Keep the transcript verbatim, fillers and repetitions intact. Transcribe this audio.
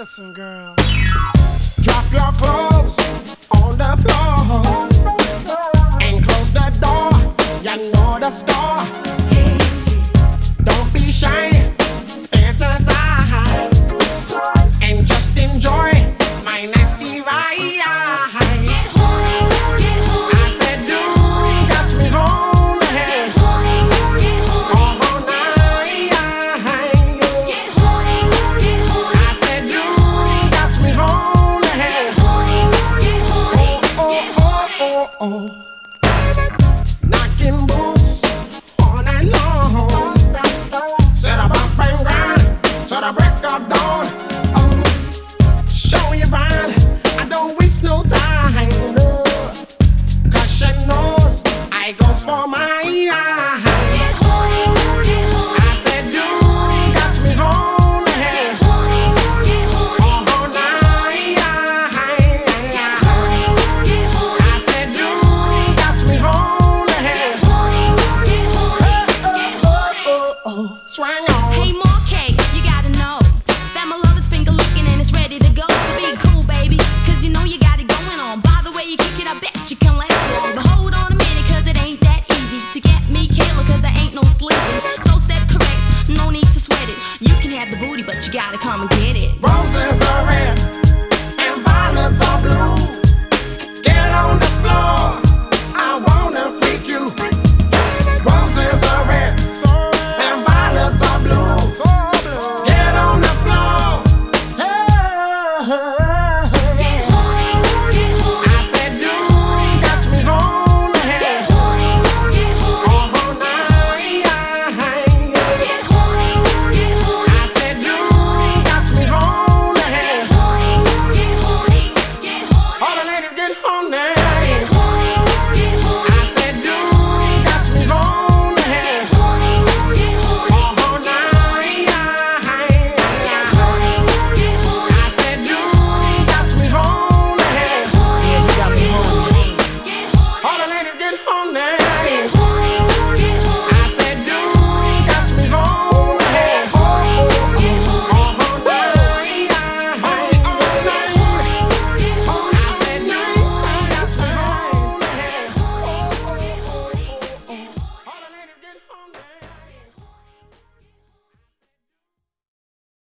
Listen, girl. Drop your clothes on the floor and close the door. You know the score. Don't be shy, exercise, and just enjoy my nasty ride. Get horny, get horny. I said, dude, that's me home. Get horny, get horny. All night. Get horny, get horny. I said, dude, that's me home. Get horny, get horny. Oh, oh, oh, oh. Knocking boots all night long. Set up up and grind till the break of dawn. Oh, show you right. I don't waste no time, no. Cause she knows I goes for my eye. Get horny, get horny. I said, dude, got me home. Get horny, get horny. All night. Get horny, get horny. I said, dude, got me home. Get horny, get horny. Oh, oh, oh, oh. Swing on. Hey, Marquez, you gotta know that my love is finger licking and it's ready to go. So be cool, baby, cause you know you got it going on. By the way you kick it, I bet you can last long. But hold on a minute, cause it ain't that easy to get me Kayla, cause I ain't no sleeping. So step correct, no need to sweat it. You can have the booty, but you gotta come and get it. Roses are red,